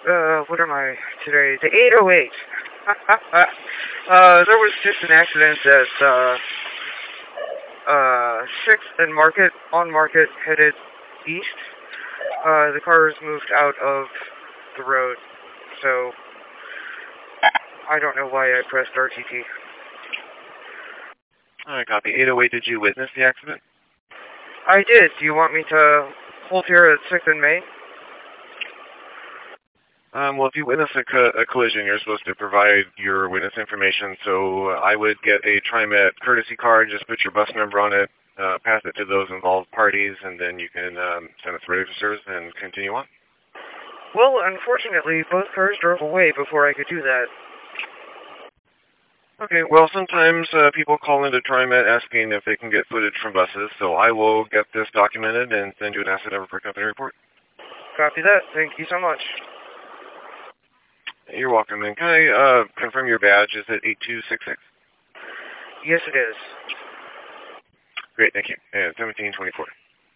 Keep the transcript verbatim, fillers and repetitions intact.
uh, what am I today? The eight oh eight. uh, there was just an accident at, uh, uh, sixth and Market, on Market, headed east. Uh, the cars moved out of the road, so I don't know why I pressed R T T. Alright, copy. eight oh eight, did you witness the accident? I did. Do you want me to hold here at sixth and Main? Um, well, if you witness a, co a collision, you're supposed to provide your witness information, so I would get a TriMet courtesy card, just put your bus number on it, uh, pass it to those involved parties, and then you can um, send it to ready for service and continue on. Well, unfortunately, both cars drove away before I could do that. Okay, well, sometimes uh, people call into TriMet asking if they can get footage from buses, so I will get this documented and send you an asset over per company report. Copy that. Thank you so much. You're welcome. And can I uh, confirm your badge? Is it eight two six six? Yes, it is. Great, thank you. And seventeen twenty-four.